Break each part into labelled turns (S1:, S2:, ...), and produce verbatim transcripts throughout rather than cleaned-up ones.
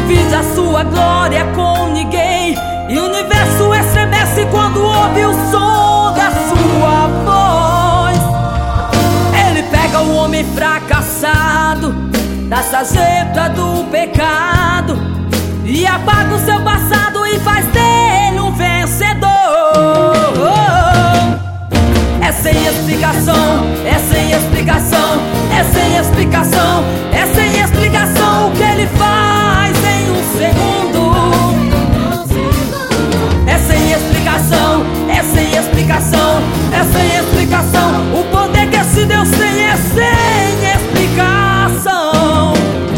S1: divide a sua glória com ninguém, e o universo estremece quando ouve o som da sua voz. Ele pega o homem fracassado da sarjeta do pecado e apaga o seu passado e faz dele um vencedor. É sem explicação, é sem explicação, é sem explicação, é sem explicação o que ele faz em um segundo. É sem explicação, é sem explicação, é sem explicação. O poder que esse Deus tem é sem explicação.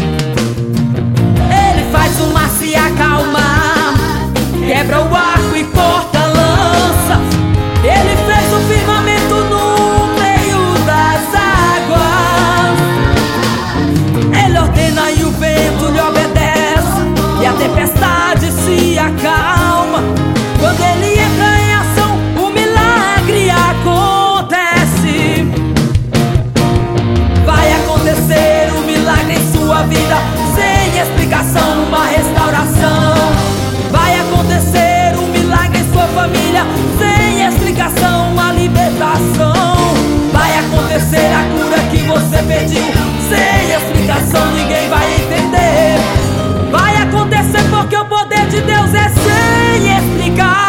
S1: Ele faz o mar se acalmar, quebra o arco e corta a lança. Ele fez o firmamento no meio das águas. Ele ordena e o vento lhe obedece, e a tempestade se acalma. Quando ele entra em ação, o milagre acontece. Vai acontecer um milagre em sua vida, sem explicação, uma restauração. Vai acontecer um milagre em sua família, sem explicação, uma libertação. Vai acontecer a cura que você pediu, sem explicação, ninguém vai entender. Vai acontecer porque o poder de Deus é sem explicação.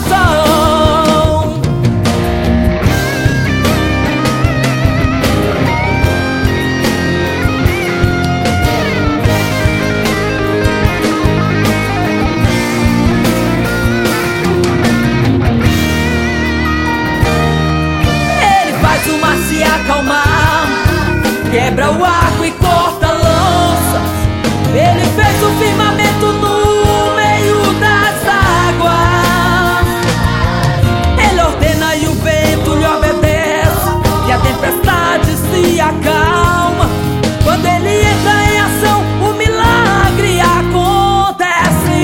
S1: Ele faz o mar se acalmar, quebra o arco e corta a lança. Ele fez o firmamento no meio das águas. Ele ordena e o vento lhe obedece, e a tempestade se acalma. Quando ele entra em ação, o milagre acontece.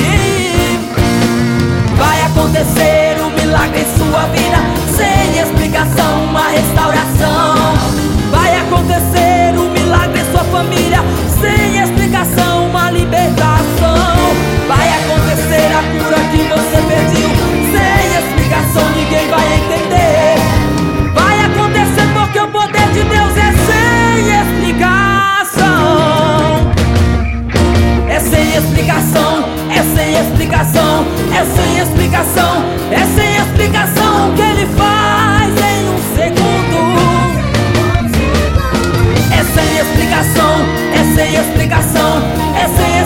S1: Vai acontecer um milagre em sua vida, sem explicação, uma restauração. Vai acontecer um milagre em sua família, sem explicação, uma libertação. Vai acontecer a cura que você pediu, sem explicação, ninguém vai entender. Vai acontecer porque o poder de Deus é sem explicação. É sem explicação, é sem explicação, é sem explicação, é sem explicação o que ele faz em um segundo. É sem explicação, é sem explicação, é sem